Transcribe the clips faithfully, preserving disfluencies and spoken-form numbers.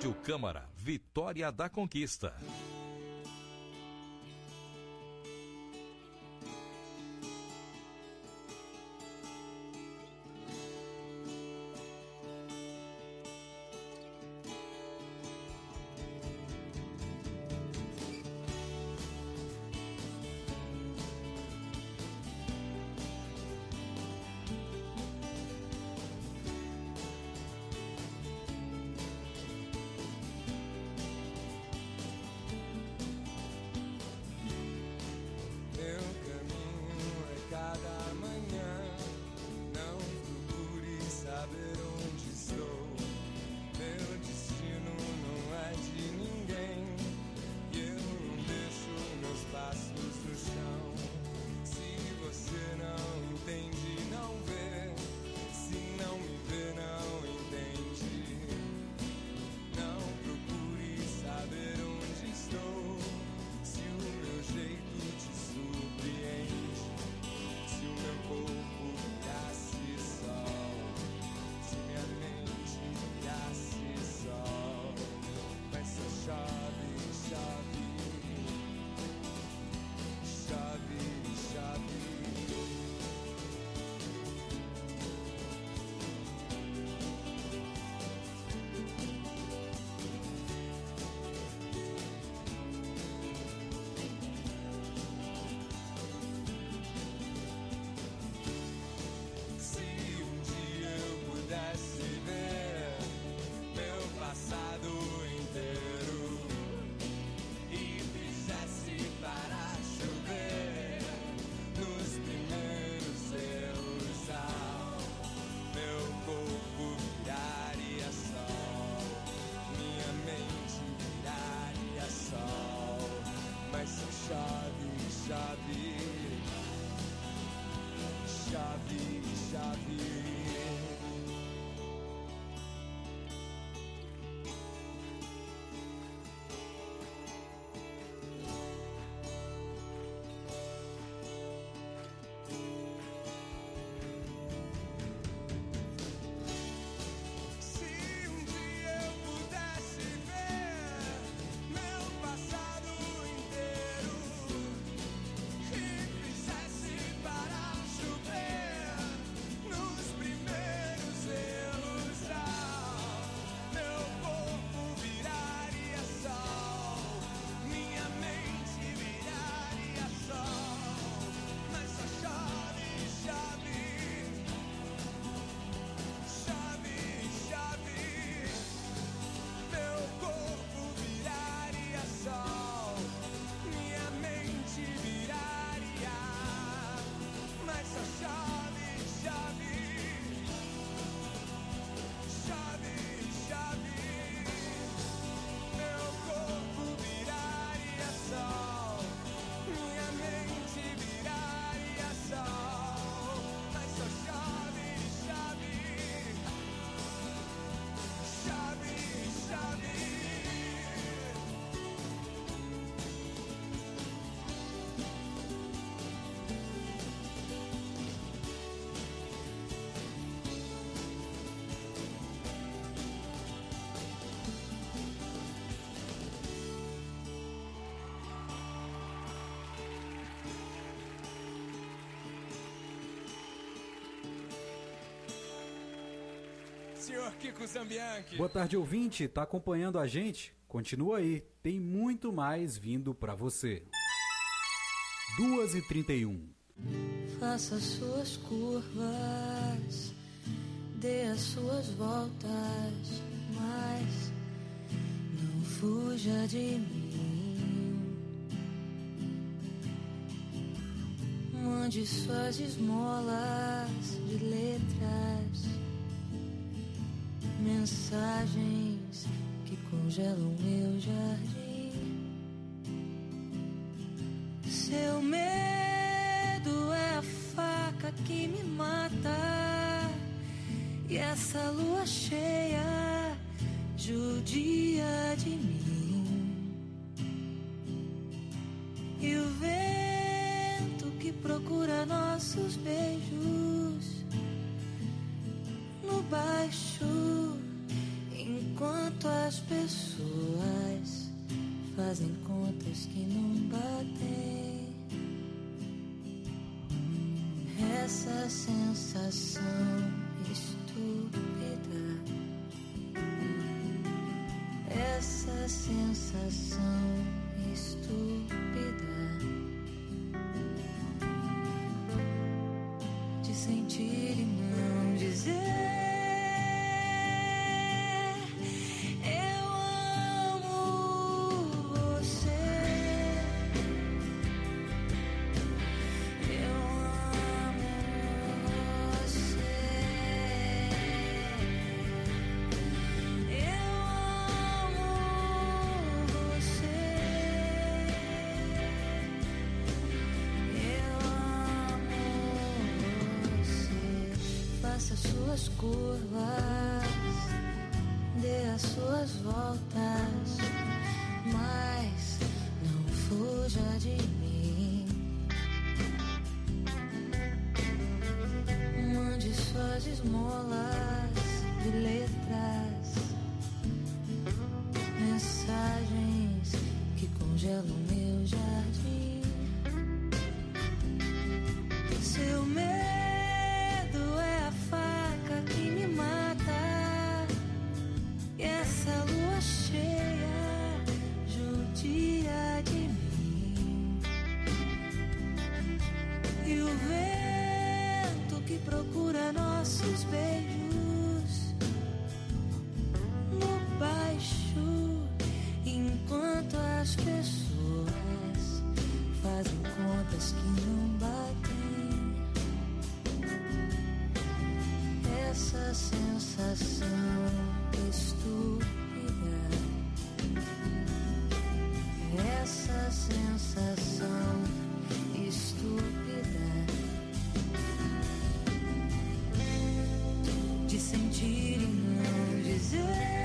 Rádio Câmara, Vitória da Conquista. senhor Kiko Zambianchi. Boa tarde, ouvinte. Tá acompanhando a gente? Continua aí. Tem muito mais vindo pra você. duas e trinta e um. Faça suas curvas, dê as suas voltas, mas não fuja de mim. Mande suas esmolas de letras, mensagens que congelam meu jardim. Seu medo é a faca que me mata, e essa lua cheia judia de mim. E o vento que procura nossos beijos no baixo, enquanto as pessoas essa sensação estúpida, essa sensação estúpida de sentir e não dizer. Suas curvas, dê as suas voltas, mas não fuja de mim. Mande suas esmolas de letras, mensagens que congelam meu jardim. Seu medo procura nossos beijos no baixo, enquanto as pessoas fazem contas que não batem. Essa sensação estúpida, essa sensação estúpida de sentir e não dizer.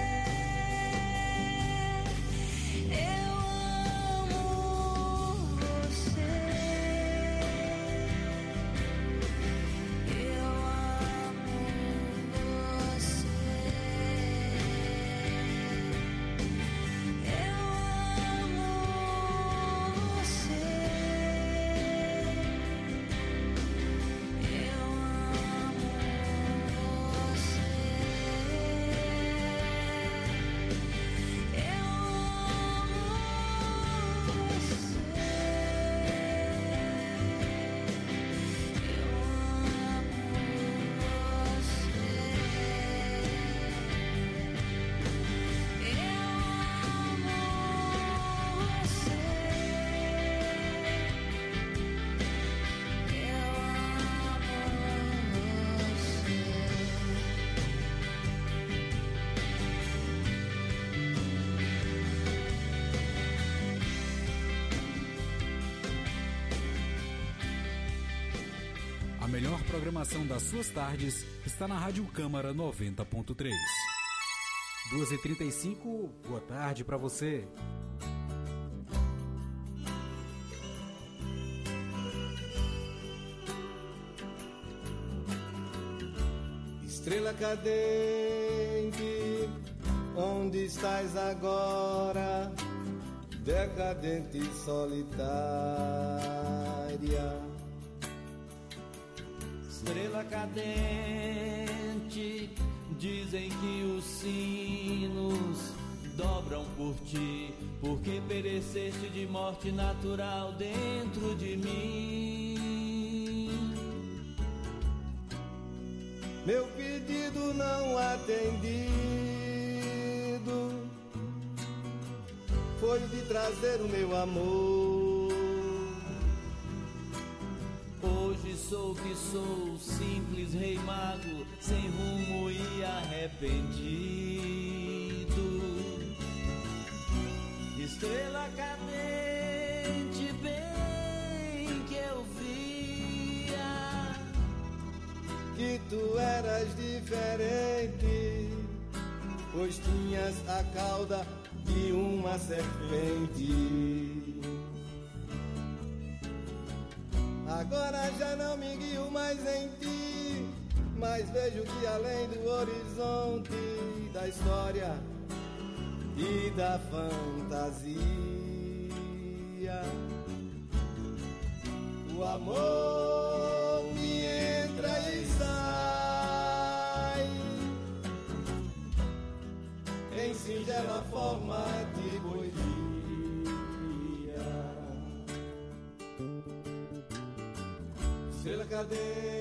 A melhor programação das suas tardes está na Rádio Câmara noventa ponto três. duas e trinta e cinco, boa tarde para você. Estrela cadente, onde estás agora? Decadente e solitária. Estrela cadente, dizem que os sinos dobram por ti, porque pereceste de morte natural dentro de mim. Meu pedido não atendido foi de trazer o meu amor. Hoje sou o que sou, simples rei mago, sem rumo e arrependido. Estrela cadente, bem que eu via que tu eras diferente, pois tinhas a cauda de uma serpente. Agora já não me guio mais em ti, mas vejo que além do horizonte da história e da fantasia, o amor me Estrela cadente,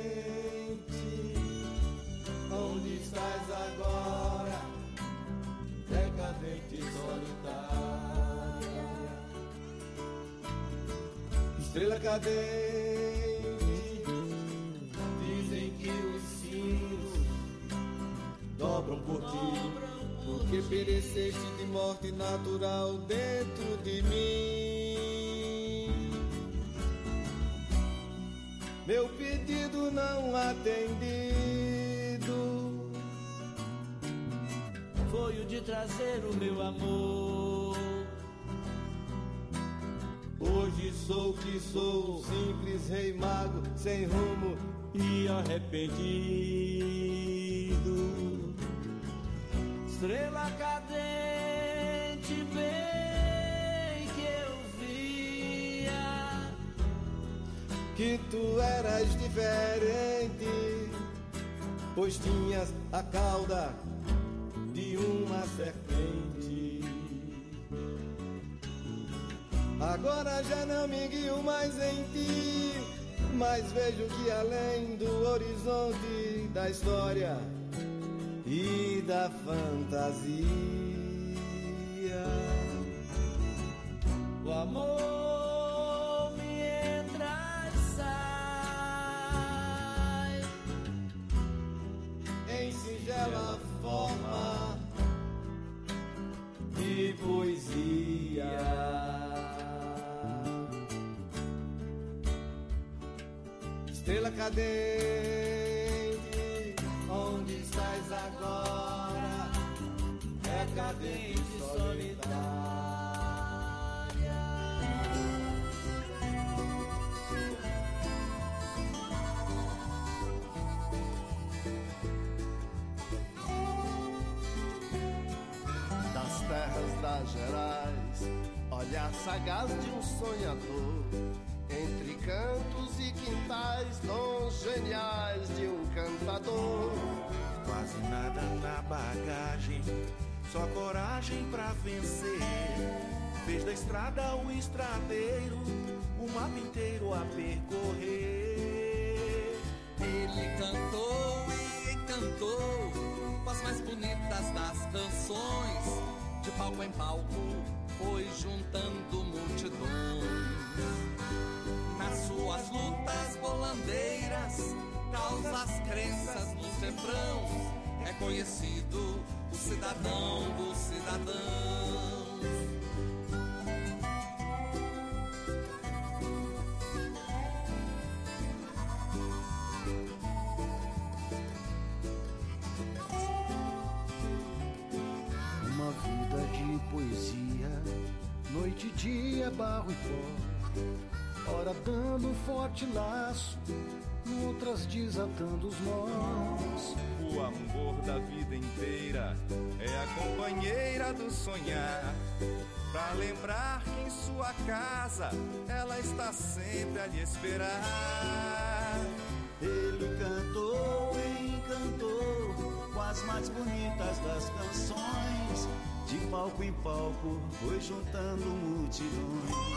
onde estás agora? Decadente e solitária. Estrela cadente, dizem que os sinos dobram por ti, porque pereceste de morte natural dentro de mim. Meu pedido não atendido foi o de trazer o meu amor. Hoje sou o que sou, simples rei mago, sem rumo e arrependido. Estrela cadente, bem que eu via que tu eras diferente, pois tinhas a cauda de uma serpente. Agora já não me guio mais em ti, mas vejo que além do horizonte da história e da fantasia, o amor me entra e sai em singela forma de poesia. Estrela cadente, onde estás agora? É cadente e solitária. Das terras das Gerais, olhar sagaz de um sonhador, entre cantos e quintais, dons geniais de um cantador. Quase nada na bagagem, só coragem pra vencer. Fez da estrada o estradeiro, o mapa inteiro a percorrer. Ele cantou e encantou com as mais bonitas das canções. De palco em palco foi juntando multidões. Nas suas lutas bolandeiras, causa as crenças nos refrãos. É conhecido o cidadão dos cidadãos. Uma vida de poesia, noite e dia, barro e pó. Ora dando um forte laço, outras desatando os nós. O amor da vida inteira é a companheira do sonhar, pra lembrar que em sua casa ela está sempre a lhe esperar. Ele cantou e encantou com as mais bonitas das canções. De palco em palco foi juntando multidões.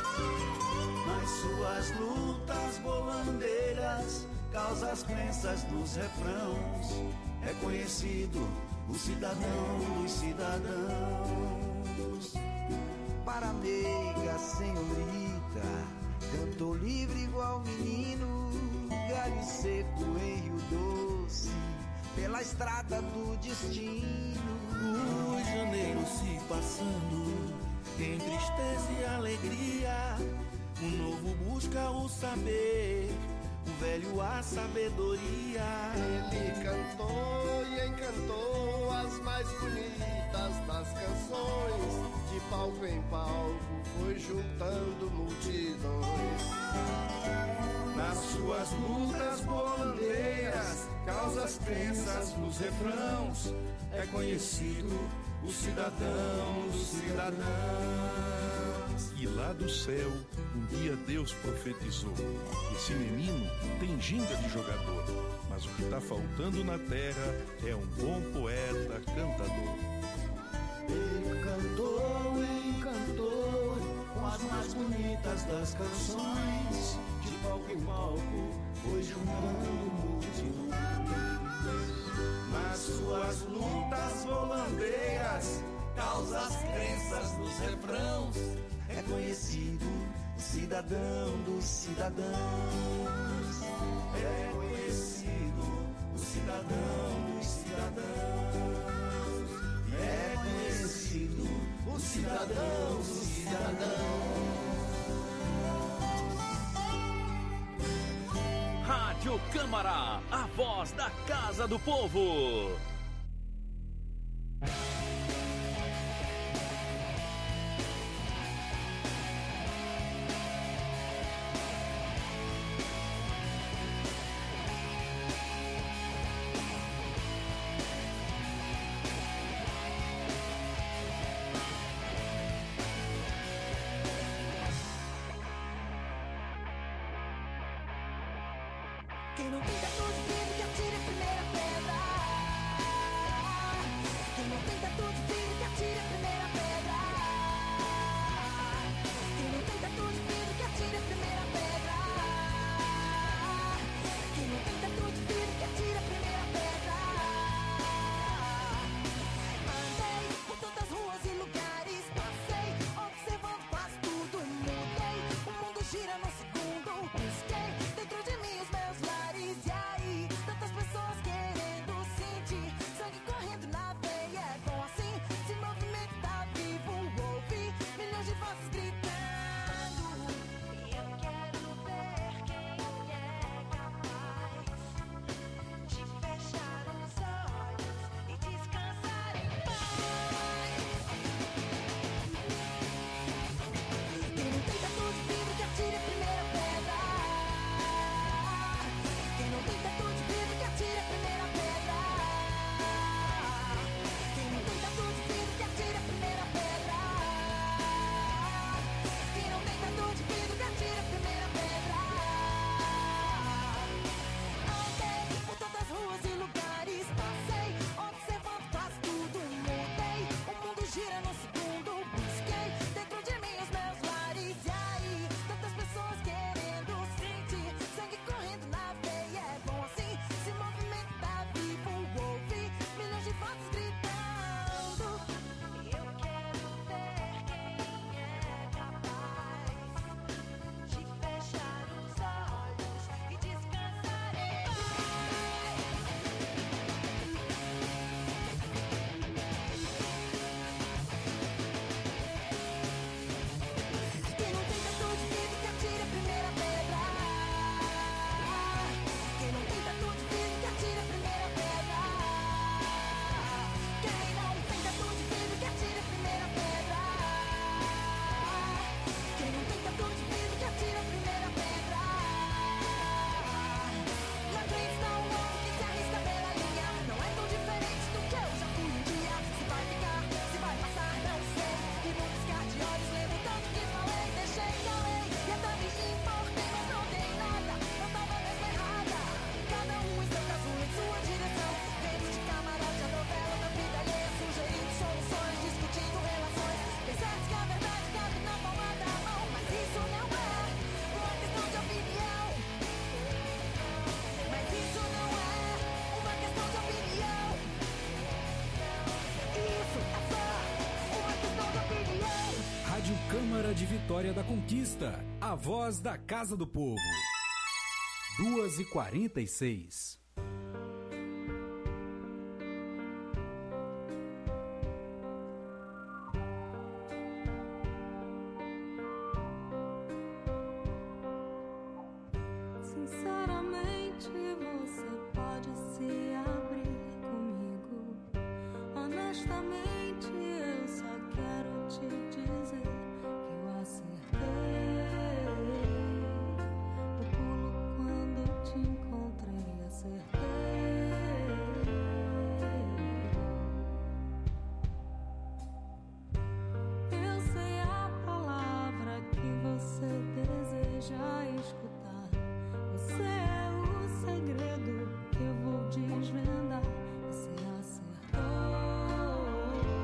Nas suas lutas bolandeiras, causa as crenças dos refrãos. É conhecido o cidadão dos cidadãos. Para a meiga senhorita, cantou livre igual menino, galho seco em Rio Doce, pela estrada do destino. O janeiro se passando, em tristeza e alegria, o novo busca o saber, o velho a sabedoria. Ele cantou e encantou as mais bonitas das canções. De palco em palco foi juntando multidões. Nas suas lutas bolandeiras, causa as crenças nos refrãos. É conhecido o cidadão dos cidadãos. E lá do céu, um dia Deus profetizou: esse menino tem ginga de jogador, mas o que tá faltando na terra é um bom poeta cantador. Ele cantou e encantou com as mais bonitas das canções. De palco em palco dos refrãos. É conhecido o cidadão dos cidadãos. É conhecido o cidadão dos cidadãos. É conhecido o cidadão dos cidadãos. Rádio Câmara, a voz da Casa do Povo. Quem não tem tatu de vidro que atire a primeira pedra. Quem não tem tatu de vidro que atire a primeira pedra. Quem não tem tatu de vidro que atire a primeira pedra. Quem não tem tatu de vidro que atire a primeira pedra. Andei por tantas ruas e lugares, passei observando quase tudo. Mudei, o mundo gira num segundo. Busquei dentro de mim os meus lares. E aí, tantas pessoas querendo sentir sangue correndo na veia. É bom assim, se movimentar vivo. Ouvi milhões de vozes gritando. Eu quero ver quem é capaz de fechar os olhos e descansar em paz. Quem não tem tatu de vidro que atire a primeira pedra. Quem não tem tatu de vidro que atire a primeira pedra. Quem não tem tatu de vidro que atire a primeira pedra. Quem não tem tatu de vidro que atire a primeira pedra. Andei por tantas ruas e lugares, passei observando quase tudo. Mudei, o mundo gira num segundo. Busquei dentro de mim os meus lares. E aí, tantas pessoas querendo sentir sangue correndo na veia. É bom assim, se movimentar vivo. Ouvi milhões de vozes gritando. Eu quero ver quem é capaz de fechar os olhos e descansar em paz. Quem não tem tatu de vidro que atire a primeira pedra. Quem não tem tatu de vidro que atire a primeira pedra. Quem não tem tatu de vidro que atire a primeira pedra. Quem não tem tatu de vidro que atire a primeira pedra. Lembre-se, não houve que se arrisca pela linha. Não é tão diferente do que eu já fui um dia. Se vai ficar, se vai passar, não sei. E no piscar de olhos lembro tanto que falei. Deixei, calei, e até me importei, mas não dei nada. Não tava mesmo errada. Cada um em seu caso, em sua direção. Dentro de camarote, a novela da vida alheia, sugerindo soluções, discutindo relações. Tem certo que a verdade cabe na palma da mão, mas isso não é uma questão de opinião. Mas isso não é uma questão de opinião. Isso é só uma questão de opinião. Rádio Câmara de Vitória da Conquista, a voz da Casa do Povo. duas e quarenta e seis. Sinceramente, você pode se abrir comigo. Honestamente, eu só quero te dizer que eu acertei. O pulo quando te encontrei, acertei. Eu sei a palavra que você deseja escutar. Você é o segredo que eu vou desvendar. Você acertou.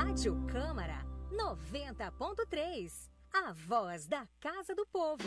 Rádio Câmara noventa ponto três. A voz da Casa do Povo.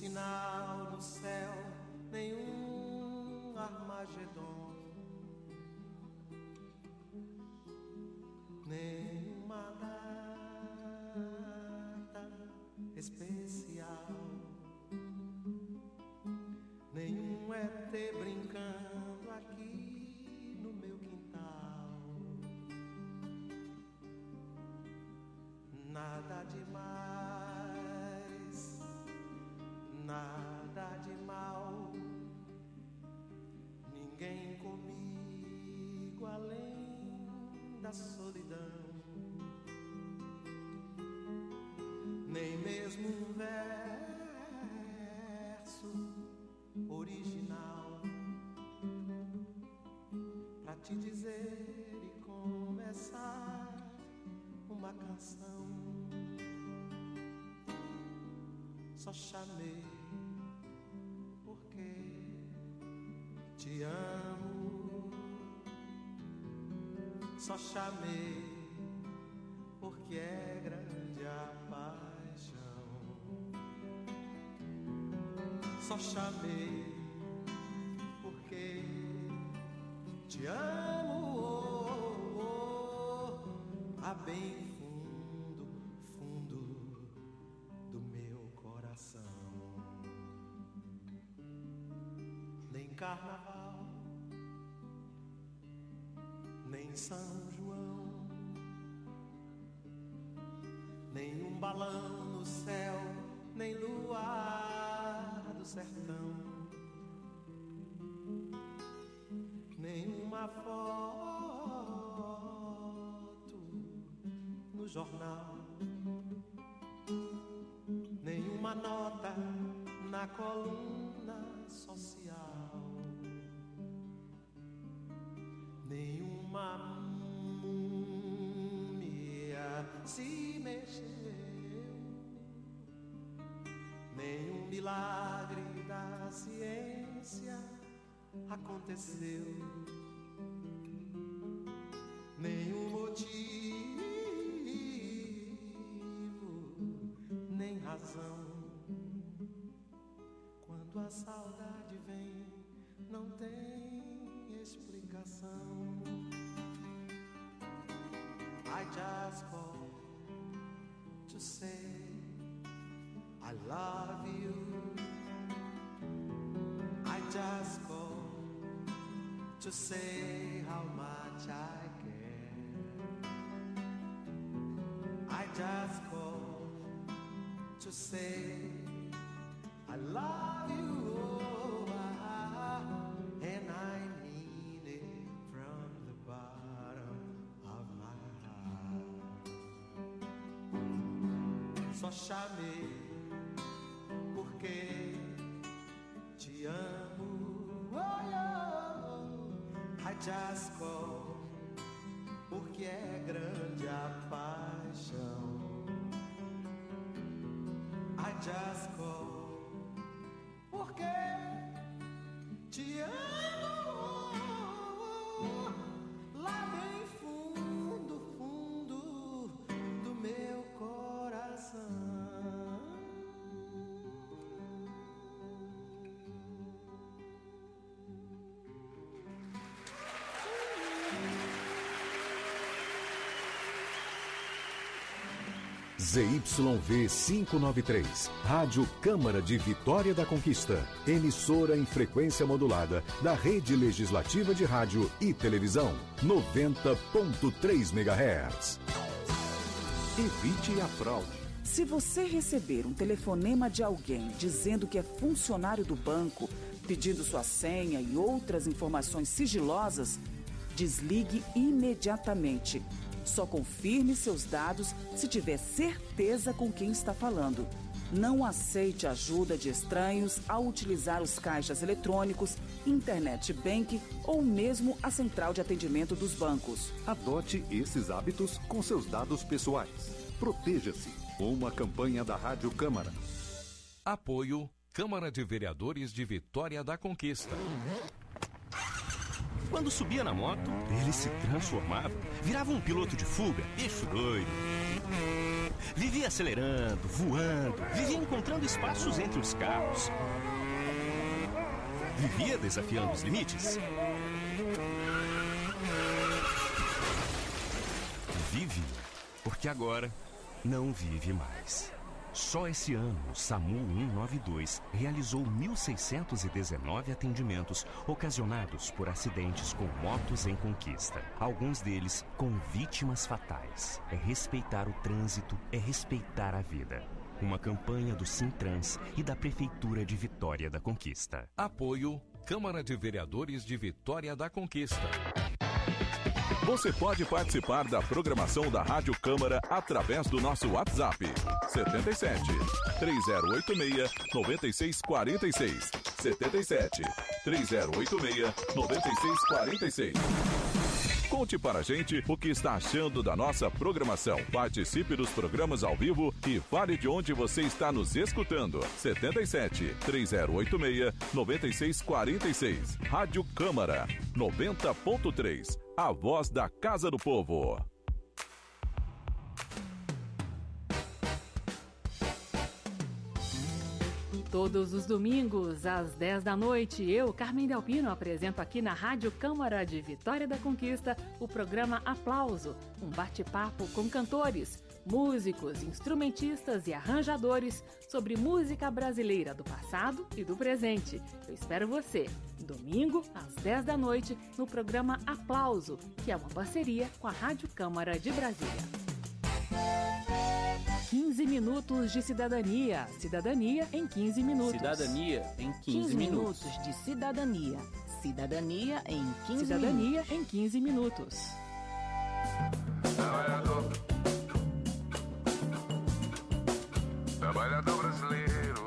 sinal no céu, nenhum Armagedon. especial. Nenhum E T brincando aqui no meu quintal. Nada demais, nada de mal. Ninguém comigo além da solidão. Nem mesmo um verso original pra te dizer e começar uma canção. Só chamei porque te amo. Só chamei porque é grande a paixão. Só chamei porque te amo, oh, oh, a bem fundo, fundo do meu coração. Nem carnaval, nem São João, nem um balão no céu, nem luar do sertão, nenhuma foto no jornal, nenhuma nota na coluna social, nenhuma múmia se mexeu, nenhum milagre da ciência aconteceu, nenhum motivo, nem razão. Quando a saudade vem, não tem explicação. I just call to say I love you. I just call to say how much I care. I just call to say I love you, oh, ah, and I mean it from the bottom of my heart. Só chamei porque te amo, oh, oh. I just call porque é grande a paixão. I just call porque te amo, lá bem fundo, fundo do meu coração. Z Y V quinhentos e noventa e três, Rádio Câmara de Vitória da Conquista, emissora em frequência modulada da Rede Legislativa de Rádio e Televisão, noventa ponto três megahertz. Evite a fraude. Se você receber um telefonema de alguém dizendo que é funcionário do banco, pedindo sua senha e outras informações sigilosas, desligue imediatamente. Só confirme seus dados se tiver certeza com quem está falando. Não aceite ajuda de estranhos ao utilizar os caixas eletrônicos, internet bank ou mesmo a central de atendimento dos bancos. Adote esses hábitos com seus dados pessoais. Proteja-se. Uma campanha da Rádio Câmara. Apoio Câmara de Vereadores de Vitória da Conquista. Quando subia na moto, ele se transformava, virava um piloto de fuga, bicho doido. Vivia acelerando, voando, vivia encontrando espaços entre os carros. Vivia desafiando os limites. Vive, porque agora não vive mais. Só esse ano, o SAMU cento e noventa e dois realizou mil seiscentos e dezenove atendimentos ocasionados por acidentes com motos em conquista. Alguns deles com vítimas fatais. É respeitar o trânsito, é respeitar a vida. Uma campanha do Sintrans e da Prefeitura de Vitória da Conquista. Apoio Câmara de Vereadores de Vitória da Conquista. Você pode participar da programação da Rádio Câmara através do nosso WhatsApp setenta e sete, três zero oito seis, nove seis quatro seis setenta e sete, três zero oito seis, nove seis quatro seis. Conte para a gente o que está achando da nossa programação. Participe dos programas ao vivo e fale de onde você está nos escutando. setenta e sete, três zero oito seis, nove seis quatro seis. Rádio Câmara noventa ponto três. A voz da Casa do Povo. Todos os domingos, às dez da noite, eu, Carmen Delpino, apresento aqui na Rádio Câmara de Vitória da Conquista o programa Aplauso, um bate-papo com cantores, músicos, instrumentistas e arranjadores sobre música brasileira do passado e do presente. Eu espero você, domingo, às dez da noite, no programa Aplauso, que é uma parceria com a Rádio Câmara de Brasília. quinze minutos de cidadania. Cidadania em quinze minutos. Cidadania em quinze, quinze minutos. minutos de cidadania. Cidadania em quinze Cidadania minutos. em quinze minutos. Trabalhador. Trabalhador brasileiro.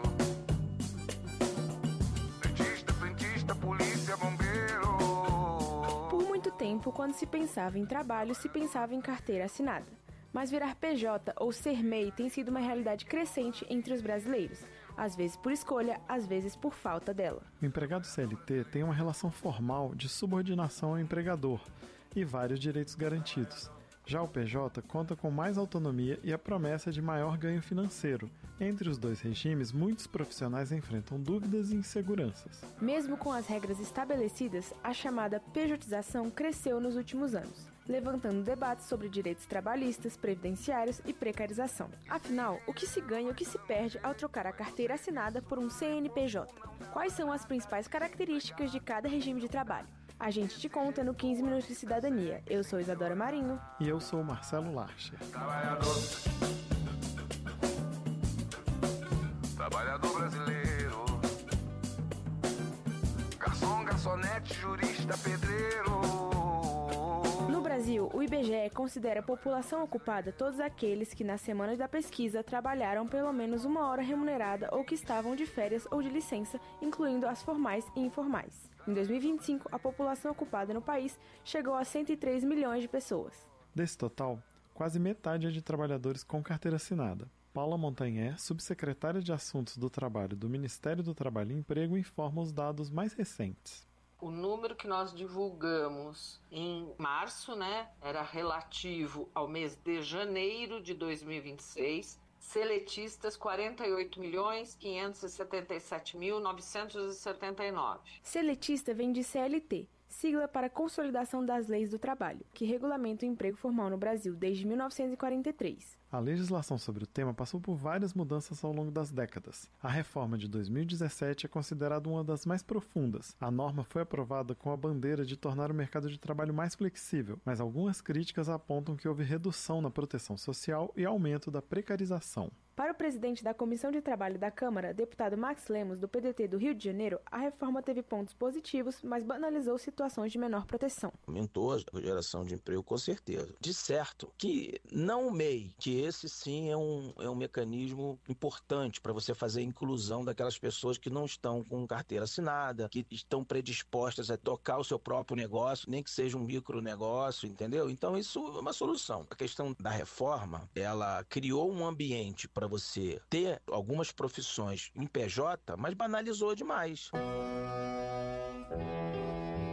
Dentista, frentista, polícia, bombeiro. Por muito tempo, quando se pensava em trabalho, se pensava em carteira assinada. Mas virar P J ou ser M E I tem sido uma realidade crescente entre os brasileiros, às vezes por escolha, às vezes por falta dela. O empregado C L T tem uma relação formal de subordinação ao empregador e vários direitos garantidos. Já o P J conta com mais autonomia e a promessa de maior ganho financeiro. Entre os dois regimes, muitos profissionais enfrentam dúvidas e inseguranças. Mesmo com as regras estabelecidas, a chamada pejotização cresceu nos últimos anos, levantando debates sobre direitos trabalhistas, previdenciários e precarização. Afinal, o que se ganha e o que se perde ao trocar a carteira assinada por um C N P J? Quais são as principais características de cada regime de trabalho? A gente te conta no quinze Minutos de Cidadania. Eu sou Isadora Marinho. E eu sou Marcelo Larcher. Trabalhador. Trabalhador brasileiro. Garçom, garçonete, jurista, pedreiro. No Brasil, o I B G E considera a população ocupada todos aqueles que nas semanas da pesquisa trabalharam pelo menos uma hora remunerada ou que estavam de férias ou de licença, incluindo as formais e informais. Em dois mil e vinte e cinco, a população ocupada no país chegou a cento e três milhões de pessoas. Desse total, quase metade é de trabalhadores com carteira assinada. Paula Montanher, subsecretária de Assuntos do Trabalho do Ministério do Trabalho e Emprego, informa os dados mais recentes. O número que nós divulgamos em março, né, era relativo ao mês de janeiro de dois mil e vinte e seis. Seletistas, quarenta e oito milhões, quinhentos e setenta e sete mil, novecentos e setenta e nove. Seletista vem de C L T, sigla para Consolidação das Leis do Trabalho, que regulamenta o emprego formal no Brasil desde mil novecentos e quarenta e três. A legislação sobre o tema passou por várias mudanças ao longo das décadas. A reforma de dois mil e dezessete é considerada uma das mais profundas. A norma foi aprovada com a bandeira de tornar o mercado de trabalho mais flexível, mas algumas críticas apontam que houve redução na proteção social e aumento da precarização. Para o presidente da Comissão de Trabalho da Câmara, deputado Max Lemos, do P D T do Rio de Janeiro, a reforma teve pontos positivos, mas banalizou situações de menor proteção. Aumentou a geração de emprego, com certeza. De certo que não o M E I, que esse sim é um, é um mecanismo importante para você fazer a inclusão daquelas pessoas que não estão com carteira assinada, que estão predispostas a tocar o seu próprio negócio, nem que seja um micronegócio, entendeu? Então isso é uma solução. A questão da reforma, ela criou um ambiente para você ter algumas profissões em P J, mas banalizou demais.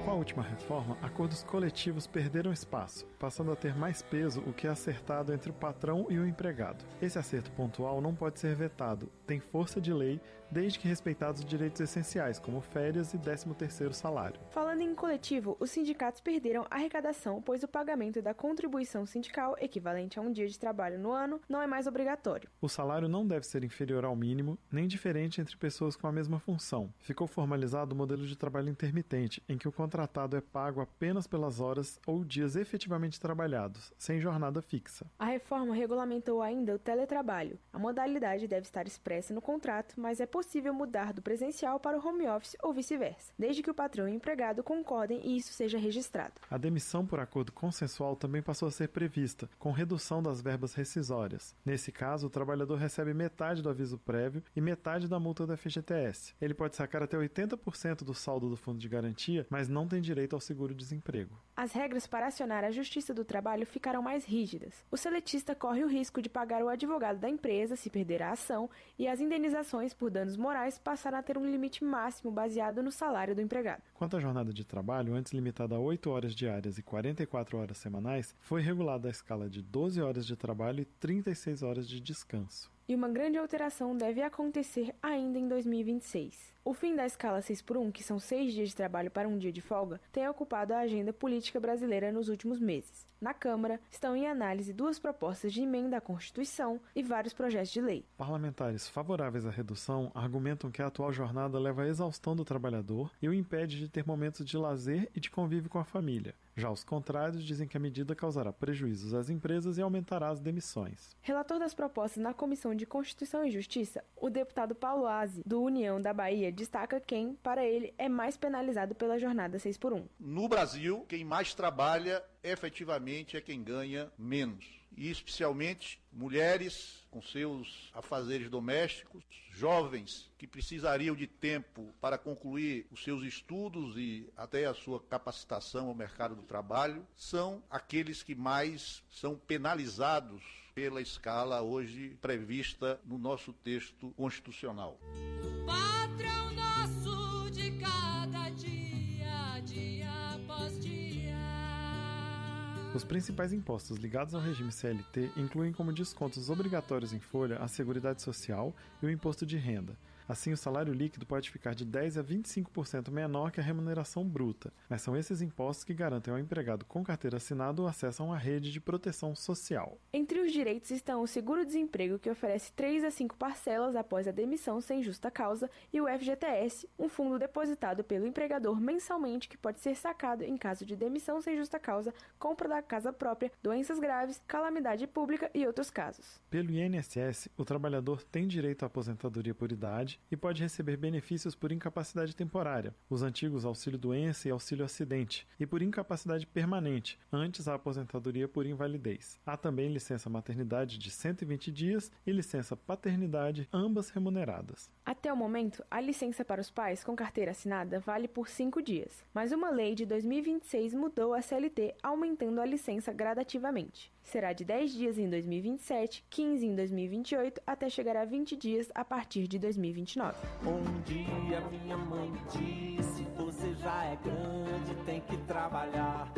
Com a última reforma, acordos coletivos perderam espaço, passando a ter mais peso o que é acertado entre o patrão e o empregado. Esse acerto pontual não pode ser vetado, tem força de lei, desde que respeitados os direitos essenciais, como férias e décimo terceiro salário. Falando em coletivo, os sindicatos perderam arrecadação, pois o pagamento da contribuição sindical, equivalente a um dia de trabalho no ano, não é mais obrigatório. O salário não deve ser inferior ao mínimo, nem diferente entre pessoas com a mesma função. Ficou formalizado o modelo de trabalho intermitente, em que o contratado é pago apenas pelas horas ou dias efetivamente trabalhados, sem jornada fixa. A reforma regulamentou ainda o teletrabalho. A modalidade deve estar expressa no contrato, mas é possível mudar do presencial para o home office ou vice-versa, desde que o patrão e o empregado concordem e isso seja registrado. A demissão por acordo consensual também passou a ser prevista, com redução das verbas rescisórias. Nesse caso, o trabalhador recebe metade do aviso prévio e metade da multa do F G T S. Ele pode sacar até oitenta por cento do saldo do fundo de garantia, mas não tem direito ao seguro-desemprego. As regras para acionar a Justiça do Trabalho ficaram mais rígidas. O seletista corre o risco de pagar o advogado da empresa se perder a ação e as indenizações por danos morais passaram a ter um limite máximo baseado no salário do empregado. Quanto à jornada de trabalho, antes limitada a oito horas diárias e quarenta e quatro horas semanais, foi regulada a escala de doze horas de trabalho e trinta e seis horas de descanso. E uma grande alteração deve acontecer ainda em dois mil e vinte e seis. O fim da escala seis por um, que são seis dias de trabalho para um dia de folga, tem ocupado a agenda política brasileira nos últimos meses. Na Câmara, estão em análise duas propostas de emenda à Constituição e vários projetos de lei. Parlamentares favoráveis à redução argumentam que a atual jornada leva à exaustão do trabalhador e o impede de ter momentos de lazer e de convívio com a família. Já os contrários dizem que a medida causará prejuízos às empresas e aumentará as demissões. Relator das propostas na Comissão de Constituição e Justiça, o deputado Paulo Aze, do União da Bahia, destaca quem, para ele, é mais penalizado pela jornada seis por um. No Brasil, quem mais trabalha efetivamente é quem ganha menos. E especialmente mulheres com seus afazeres domésticos, jovens que precisariam de tempo para concluir os seus estudos e até a sua capacitação ao mercado do trabalho, são aqueles que mais são penalizados pela escala hoje prevista no nosso texto constitucional. Patrão nosso de cada dia, dia após dia. Os principais impostos ligados ao regime C L T incluem como descontos obrigatórios em folha a Seguridade Social e o Imposto de Renda. Assim, o salário líquido pode ficar de dez a vinte e cinco por cento menor que a remuneração bruta, mas são esses impostos que garantem ao empregado com carteira assinada o acesso a uma rede de proteção social. Entre os direitos estão o seguro-desemprego, que oferece três a cinco parcelas após a demissão sem justa causa, e o F G T S, um fundo depositado pelo empregador mensalmente que pode ser sacado em caso de demissão sem justa causa, compra da casa própria, doenças graves, calamidade pública e outros casos. Pelo I N S S, o trabalhador tem direito à aposentadoria por idade e pode receber benefícios por incapacidade temporária, os antigos auxílio-doença e auxílio-acidente, e por incapacidade permanente, antes a aposentadoria por invalidez. Há também licença maternidade de cento e vinte dias e licença paternidade, ambas remuneradas. Até o momento, a licença para os pais com carteira assinada vale por cinco dias, mas uma lei de dois mil e vinte e seis mudou a C L T, aumentando a licença gradativamente. Será de dez dias em dois mil e vinte e sete, quinze em dois mil e vinte e oito, até chegar a vinte dias a partir de dois mil e vinte e nove. Um dia minha mãe disse, você já é grande, tem que trabalhar.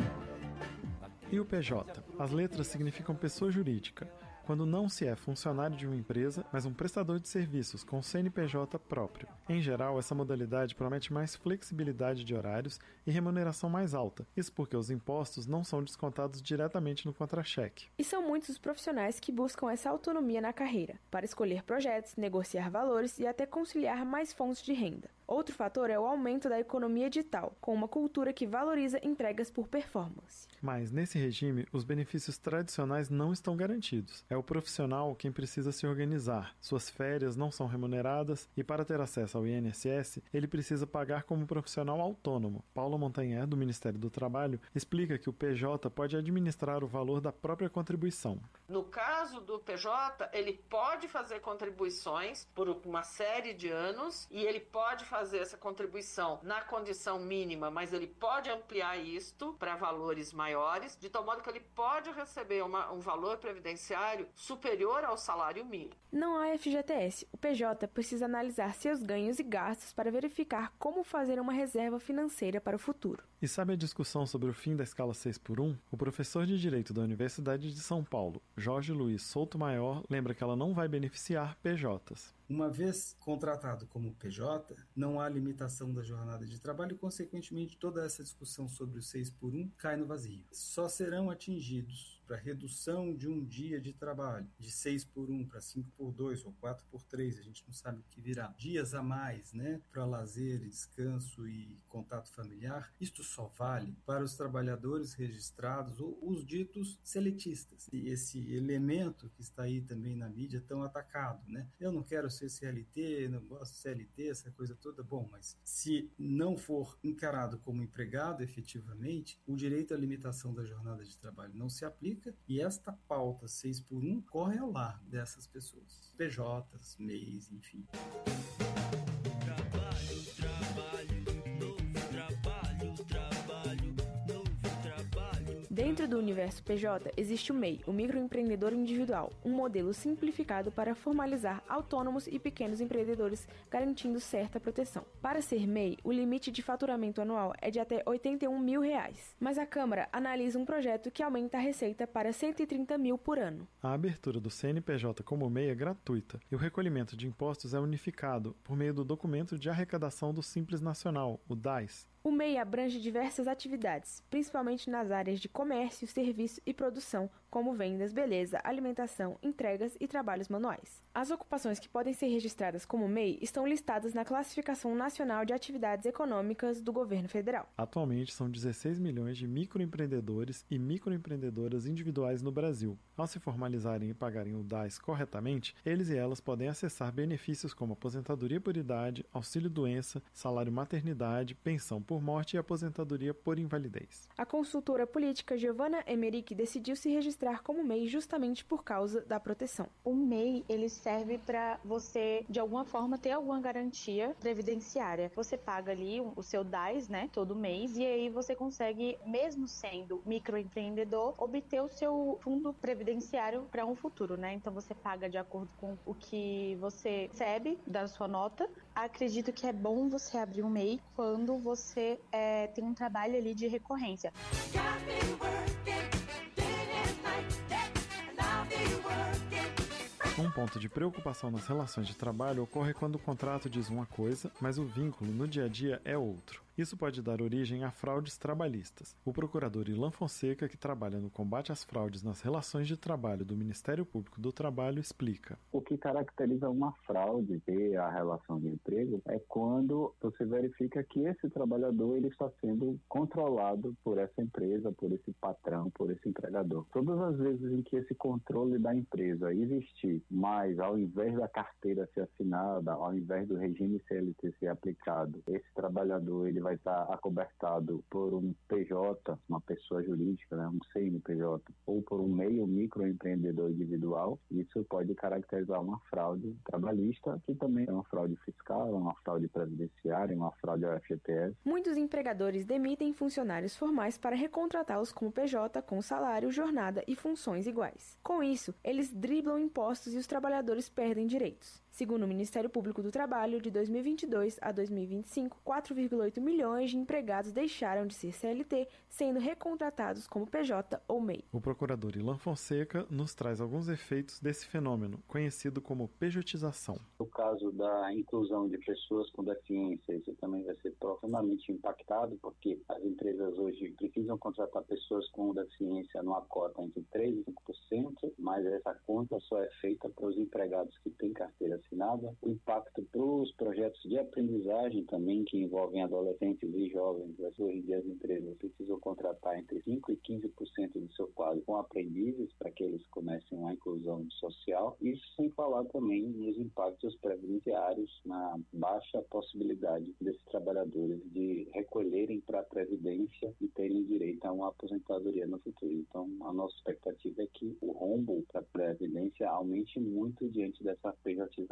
E o P J? As letras significam pessoa jurídica, quando não se é funcionário de uma empresa, mas um prestador de serviços com C N P J próprio. Em geral, essa modalidade promete mais flexibilidade de horários e remuneração mais alta, isso porque os impostos não são descontados diretamente no contra-cheque. E são muitos os profissionais que buscam essa autonomia na carreira, para escolher projetos, negociar valores e até conciliar mais fontes de renda. Outro fator é o aumento da economia digital, com uma cultura que valoriza entregas por performance. Mas, nesse regime, os benefícios tradicionais não estão garantidos. É o profissional quem precisa se organizar. Suas férias não são remuneradas e, para ter acesso ao I N S S, ele precisa pagar como profissional autônomo. Paulo Montanher, do Ministério do Trabalho, explica que o P J pode administrar o valor da própria contribuição. No caso do P J, ele pode fazer contribuições por uma série de anos e ele pode fazer fazer essa contribuição na condição mínima, mas ele pode ampliar isto para valores maiores, de tal modo que ele pode receber uma, um valor previdenciário superior ao salário mínimo. Não há F G T S. O P J precisa analisar seus ganhos e gastos para verificar como fazer uma reserva financeira para o futuro. E sabe a discussão sobre o fim da escala seis por um? O professor de Direito da Universidade de São Paulo, Jorge Luiz Souto Maior, lembra que ela não vai beneficiar P Js. Uma vez contratado como P J, não há limitação da jornada de trabalho e, consequentemente, toda essa discussão sobre o seis por um cai no vazio. Só serão atingidos para redução de um dia de trabalho, de seis por um para cinco por dois ou quatro por três, a gente não sabe o que virá. Dias a mais, né, para lazer, descanso e contato familiar, isto só vale para os trabalhadores registrados ou os ditos seletistas. E esse elemento que está aí também na mídia tão atacado, né? Eu não quero ser C L T, não gosto de C L T, essa coisa toda. Bom, mas se não for encarado como empregado efetivamente, o direito à limitação da jornada de trabalho não se aplica e esta pauta seis por um corre ao largo dessas pessoas. P Js, M E Is, enfim. Trabalho, trabalho, novo trabalho, trabalho, novo trabalho. Dentro do universo P J existe o M E I, o microempreendedor individual, um modelo simplificado para formalizar autônomos e pequenos empreendedores, garantindo certa proteção. Para ser M E I, o limite de faturamento anual é de até oitenta e um mil reais, mas a Câmara analisa um projeto que aumenta a receita para cento e trinta mil por ano. A abertura do C N P J como M E I é gratuita e o recolhimento de impostos é unificado por meio do Documento de Arrecadação do Simples Nacional, o D A S. O M E I abrange diversas atividades, principalmente nas áreas de comércio, serviço e produção, como vendas, beleza, alimentação, entregas e trabalhos manuais. As ocupações que podem ser registradas como M E I estão listadas na Classificação Nacional de Atividades Econômicas do Governo Federal. Atualmente são dezesseis milhões de microempreendedores e microempreendedoras individuais no Brasil. Ao se formalizarem e pagarem o D A S corretamente, eles e elas podem acessar benefícios como aposentadoria por idade, auxílio-doença, salário maternidade, pensão por morte e aposentadoria por invalidez. A consultora política Giovana Emerick decidiu se registrar como M E I justamente por causa da proteção. O M E I, ele serve para você, de alguma forma, ter alguma garantia previdenciária. Você paga ali o seu D A S, né, todo mês, e aí você consegue, mesmo sendo microempreendedor, obter o seu fundo previdenciário para um futuro, né? Então você paga de acordo com o que você recebe da sua nota. Acredito que é bom você abrir um M E I quando você é, tem um trabalho ali de recorrência. Um ponto de preocupação nas relações de trabalho ocorre quando o contrato diz uma coisa, mas o vínculo no dia a dia é outro. Isso pode dar origem a fraudes trabalhistas. O procurador Ilan Fonseca, que trabalha no combate às fraudes nas relações de trabalho do Ministério Público do Trabalho, explica. O que caracteriza uma fraude e a relação de emprego é quando você verifica que esse trabalhador ele está sendo controlado por essa empresa, por esse patrão, por esse empregador. Todas as vezes em que esse controle da empresa existir, mas ao invés da carteira ser assinada, ao invés do regime C L T ser aplicado, esse trabalhador ele vai vai estar acobertado por um P J, uma pessoa jurídica, né, um C N P J, ou por um meio microempreendedor individual, isso pode caracterizar uma fraude trabalhista, que também é uma fraude fiscal, uma fraude previdenciária, uma fraude ao F G T S. Muitos empregadores demitem funcionários formais para recontratá-los como P J com salário, jornada e funções iguais. Com isso, eles driblam impostos e os trabalhadores perdem direitos. Segundo o Ministério Público do Trabalho, de dois mil e vinte e dois a dois mil e vinte e cinco, quatro vírgula oito milhões de empregados deixaram de ser C L T, sendo recontratados como P J ou M E I. O procurador Ilan Fonseca nos traz alguns efeitos desse fenômeno, conhecido como pejotização. No caso da inclusão de pessoas com deficiência, isso também vai ser profundamente impactado, porque as empresas hoje precisam contratar pessoas com deficiência numa cota entre três por cento e cinco por cento, mas essa conta só é feita para os empregados que têm carteira assinada. O impacto para os projetos de aprendizagem também, que envolvem adolescentes e jovens. Hoje em dia as empresas precisam contratar entre cinco por cento e quinze por cento do seu quadro com aprendizes para que eles comecem a inclusão social. Isso sem falar também nos impactos previdenciários, na baixa possibilidade desses trabalhadores de recolherem para a Previdência e terem direito a uma aposentadoria no futuro. Então, a nossa expectativa é que o rombo para a Previdência aumente muito diante dessa pejotização.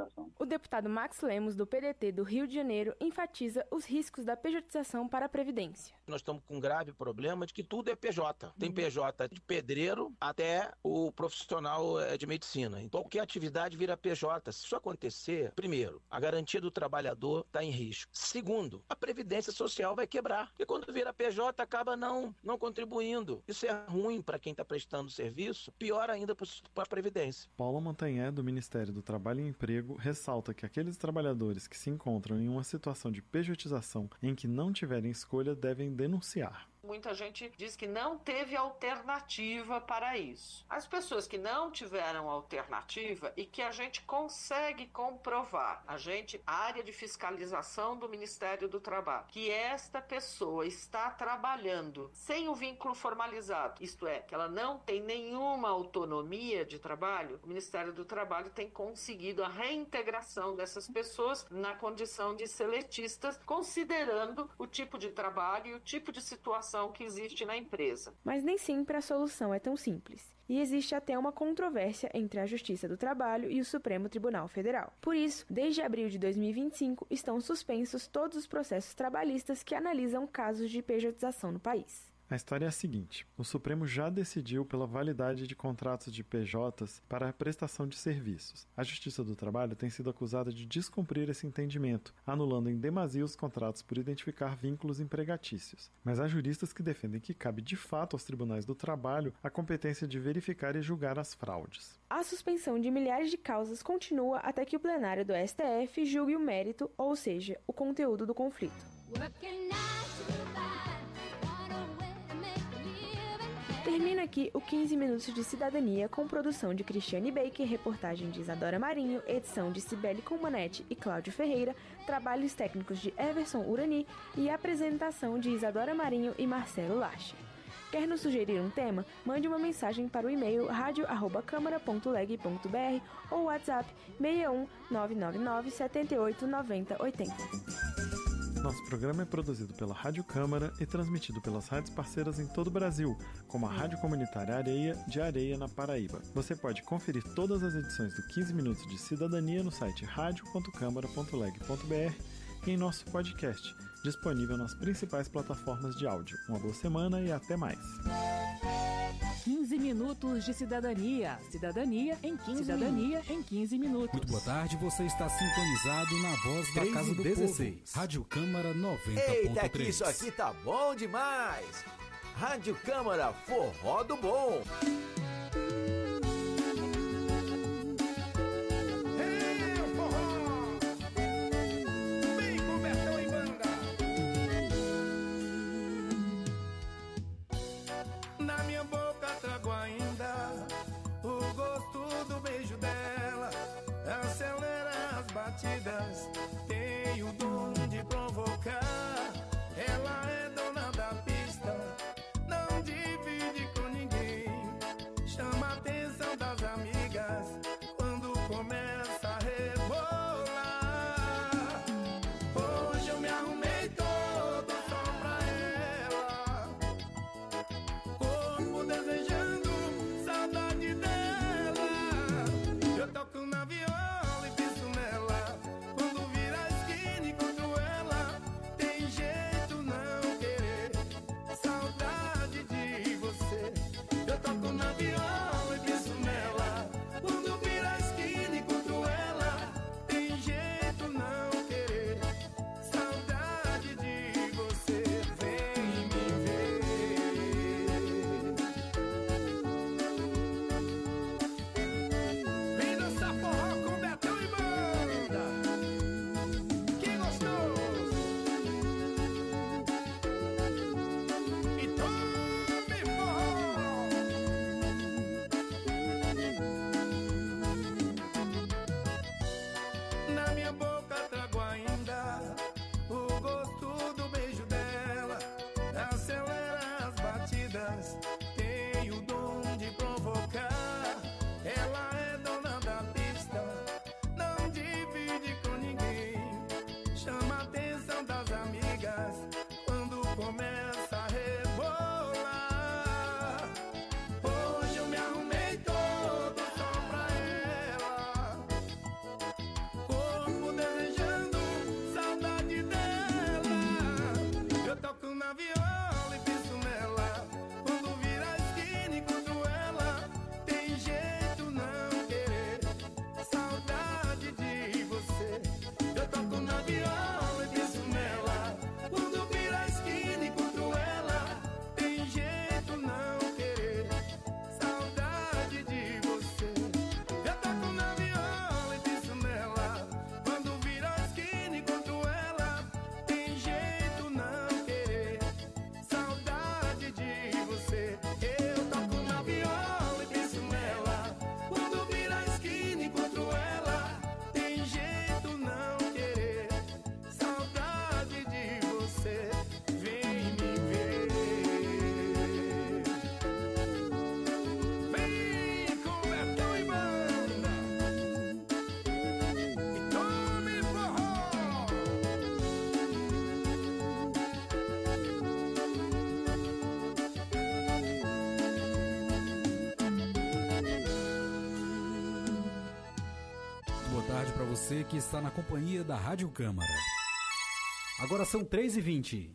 legislação. O deputado Max Lemos, do P D T do Rio de Janeiro, enfatiza os riscos da pejotização para a Previdência. Nós estamos com um grave problema de que tudo é P J. Tem P J de pedreiro até o profissional de medicina. Então, qualquer atividade vira P J. Se isso acontecer, primeiro, a garantia do trabalhador está em risco. Segundo, a Previdência Social vai quebrar. Porque quando vira P J, acaba não, não contribuindo. Isso é ruim para quem está prestando serviço, pior ainda para a Previdência. Paula Montanhé, do Ministério do Trabalho e Emprego, ressalta que aqueles trabalhadores que se encontram em uma situação de pejotização em que não tiverem escolha devem denunciar. Muita gente diz que não teve alternativa para isso. As pessoas que não tiveram alternativa e que a gente consegue comprovar, a gente, a área de fiscalização do Ministério do Trabalho, que esta pessoa está trabalhando sem o vínculo formalizado, isto é, que ela não tem nenhuma autonomia de trabalho, o Ministério do Trabalho tem conseguido a reintegração dessas pessoas na condição de seletistas, considerando o tipo de trabalho e o tipo de situação que existe na empresa. Mas nem sempre a solução é tão simples. E existe até uma controvérsia entre a Justiça do Trabalho e o Supremo Tribunal Federal. Por isso, desde abril de dois mil e vinte e cinco, estão suspensos todos os processos trabalhistas que analisam casos de pejotização no país. A história é a seguinte: o Supremo já decidiu pela validade de contratos de P Js para a prestação de serviços. A Justiça do Trabalho tem sido acusada de descumprir esse entendimento, anulando em demasia os contratos por identificar vínculos empregatícios. Mas há juristas que defendem que cabe de fato aos tribunais do trabalho a competência de verificar e julgar as fraudes. A suspensão de milhares de causas continua até que o plenário do S T F julgue o mérito, ou seja, o conteúdo do conflito. Termina aqui o quinze Minutos de Cidadania, com produção de Cristiane Baker, reportagem de Isadora Marinho, edição de Cibele Comanete e Cláudio Ferreira, trabalhos técnicos de Everson Urani e apresentação de Isadora Marinho e Marcelo Lache. Quer nos sugerir um tema? Mande uma mensagem para o e-mail radio arroba câmara ponto leg ponto br ou WhatsApp seis um nove nove nove sete oito nove zero oito zero. Nosso programa é produzido pela Rádio Câmara e transmitido pelas rádios parceiras em todo o Brasil, como a Rádio Comunitária Areia, de Areia, na Paraíba. Você pode conferir todas as edições do quinze Minutos de Cidadania no site radio ponto câmara ponto leg ponto br e em nosso podcast, disponível nas principais plataformas de áudio. Uma boa semana e até mais. quinze Minutos de Cidadania. Cidadania em quinze Cidadania minutos. em quinze minutos. Muito boa tarde, você está sintonizado na Voz da Casa do Povo. Rádio Câmara noventa ponto três. Eita, que isso aqui tá bom demais! Rádio Câmara, forró do bom! Tem o dom de provocar. Ela é dona da pista, não divide com ninguém. Chama a atenção das amigas quando começa a rebolar. Hoje eu me arrumei todo só pra ela, corpo desejando saudade dela. Eu toco na viola você que está na companhia da Rádio Câmara. Agora são três e vinte.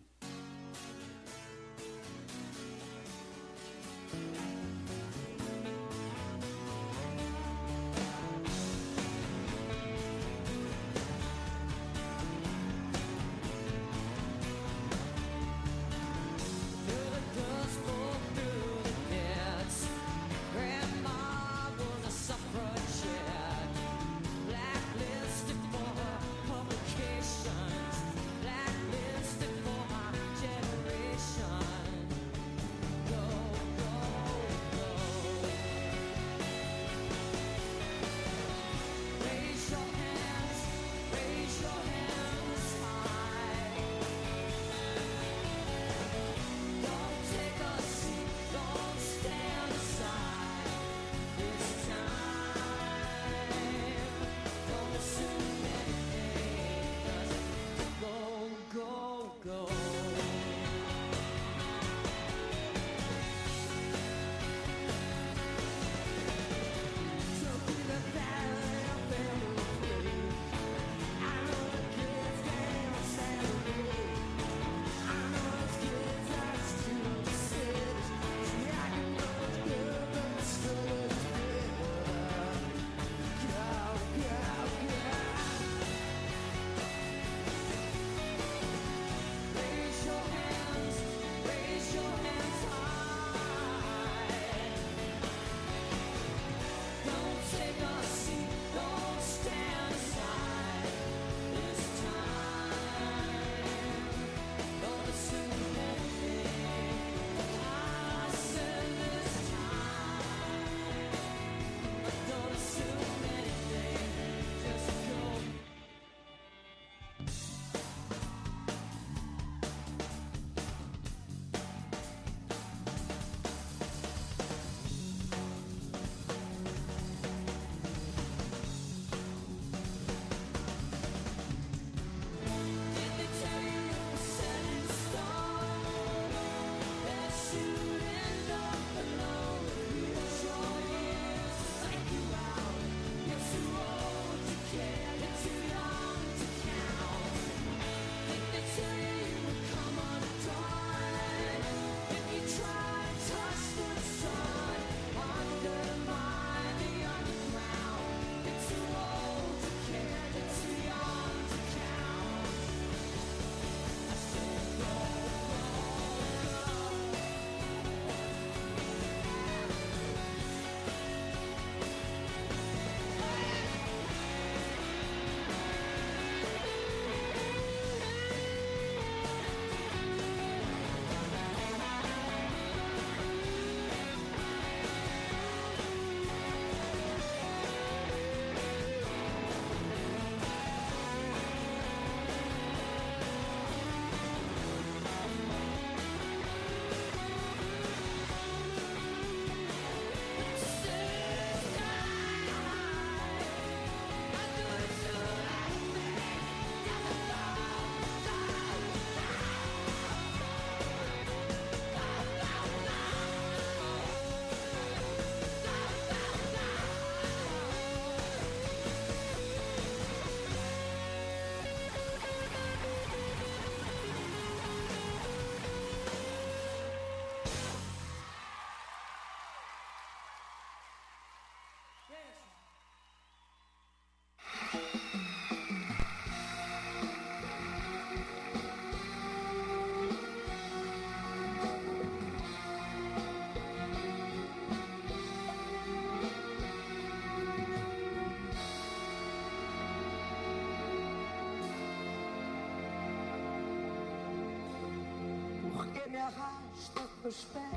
Me arrasta pros pés,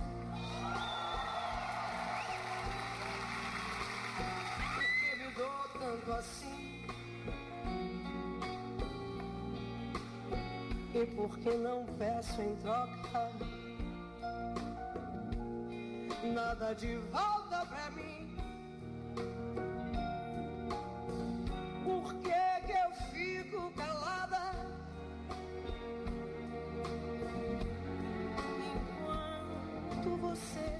porque me dou tanto assim, e porque não peço em troca nada de volta pra mim. Por que que eu fico calada enquanto você